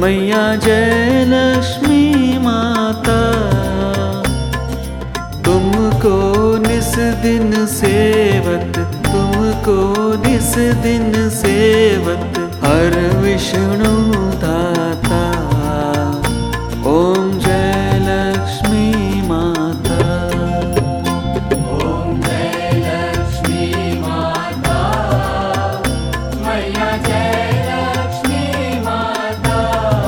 मैया जय लक्ष्मी माता। तुमको निस दिन सेवत, तुमको निस दिन सेवत, हर विष्णु दाता। ओम जय लक्ष्मी माता। ओम जय लक्ष्मी माता, मैया जय लक्ष्मी माता।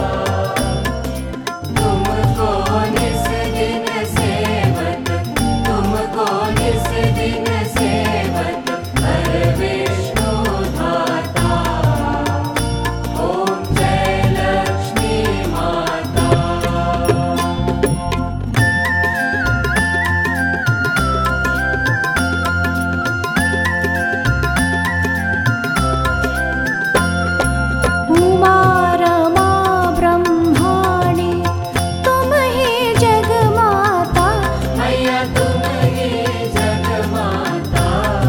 तुमको निस दिन सेवत, तुमको निस दिन सेवत, हर विष्णु धाता। ओम जय लक्ष्मी माता। उमा रमा ब्रह्माणी तुम ही जगमाता। मैया तुम ही जगमाता।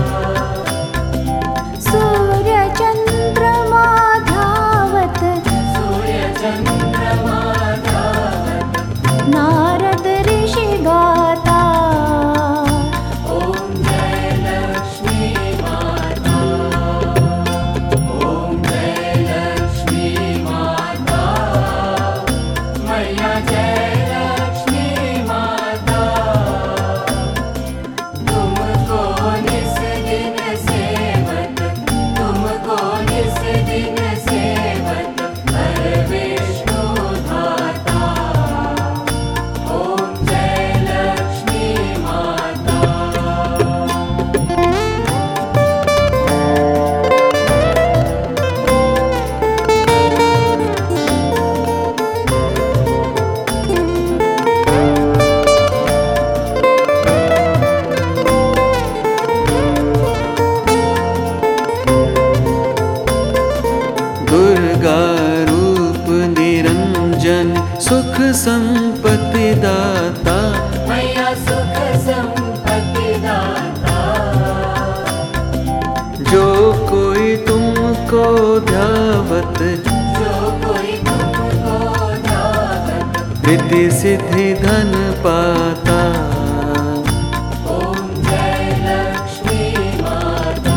सूर्य चंद्रमा धावत, सूर्य चंद्रमा धावत, नारद ऋषि गाता। ओम जय लक्ष्मी माता। ओम जय लक्ष्मी माता, मैया जय लक्ष्मी माता। तुमको निस दिन सेवत, तुमको निस दिन सेवत, हर विष्णु धाता। ओम जय लक्ष्मी माता। दुर्गा रूप निरंजन, सुख संपत्ति दाता। मैया सुख संपत्ति दाता। जो कोई तुमको ध्यावत, जो कोई तुमको ध्यावत, रिद्धि सिद्धि धन पाता। ओम जय लक्ष्मी माता।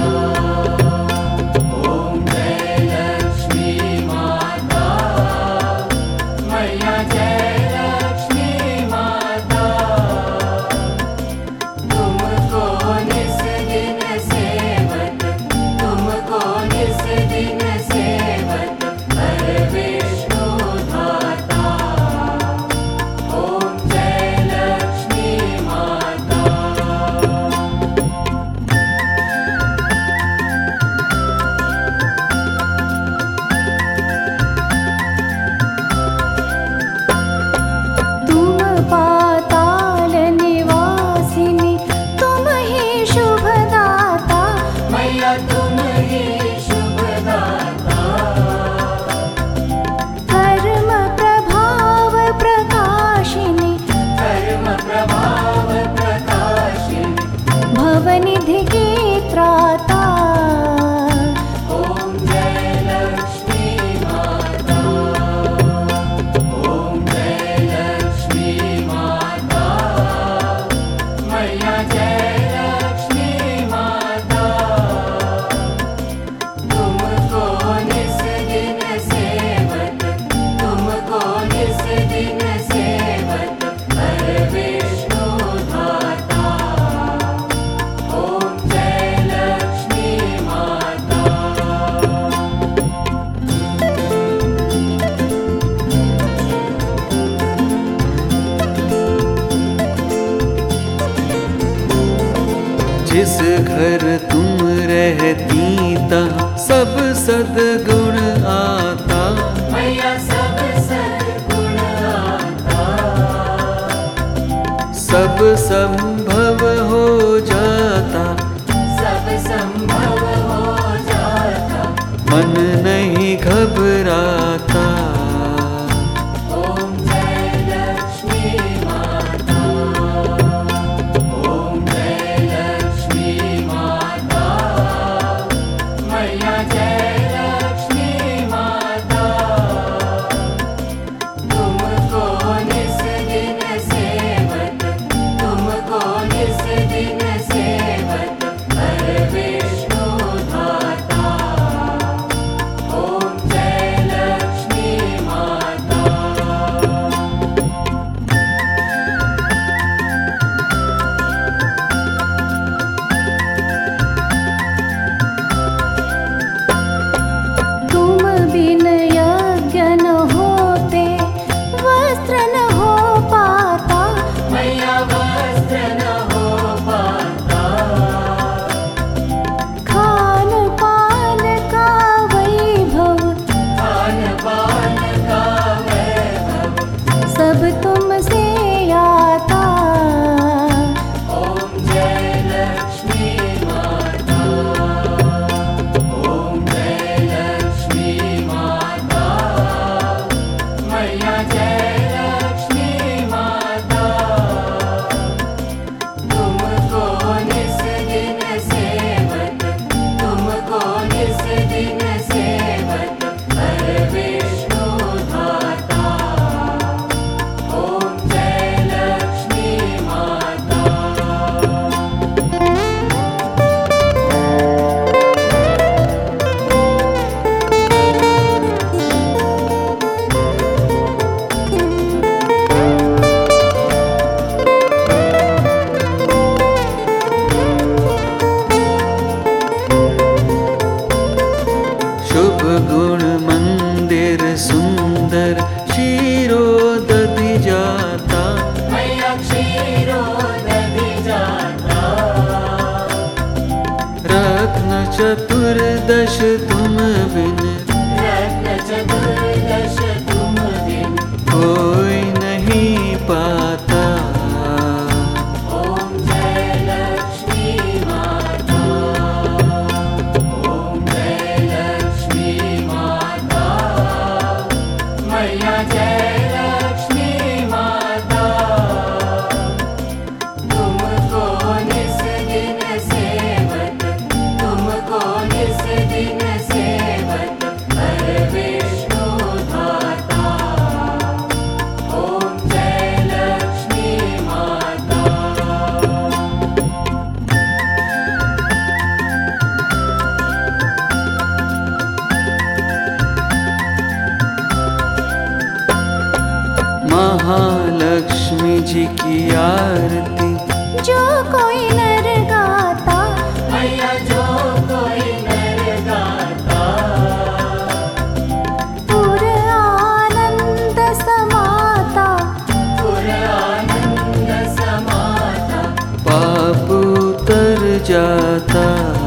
ओम जय लक्ष्मी माता, मैया जय लक्ष्मी माता। तुमको निस दिन सेवत, तुमको निस दिन सेवत, हर विष्णु धाता। ओम जय लक्ष्मी माता। तुम पाताल निवासिनी तुम ही शुभदाता। मैया तुम ही शुभदाता। कर्म प्रभाव प्रकाशिनी कर्म प्रभाव प्रकाशिनी, भवनिधि की त्राता। ओम जय लक्ष्मी माता। ओम जय लक्ष्मी माता, मैया जय लक्ष्मी माता। तुमको निस दिन सेवत, तुमको निस दिन सेवत, हर विष्णु धाता। ओम जय लक्ष्मी माता। जिस घर तुम रहती तहाँ सब सद्गुण आता। मैया सब सद्गुण आता। सब संभव हो जाता, सब संभव हो जाता। मन नहीं घबराता। ओम जय लक्ष्मी माता। ओम जय लक्ष्मी माता, मैया जय लक्ष्मी माता। रत्न चतुर्दश तुम बिन रत्न चतुर्दश तुम बिन कोई नहीं पाता। ओम जय लक्ष्मी माता, ओम जय लक्ष्मी माता, मैया जय लक्ष्मी माता। तुमको निस दिन सेवत, तुमको निस दिन सेवत, हर विष्णु धाता। ओम जय लक्ष्मी माता। महालक्ष्मी जी की आरती जो कोई नर गाता, मैया जो कोई नर गाता, पुर आनंद समाता। पुर आनंद समाता। पाप उतर जाता।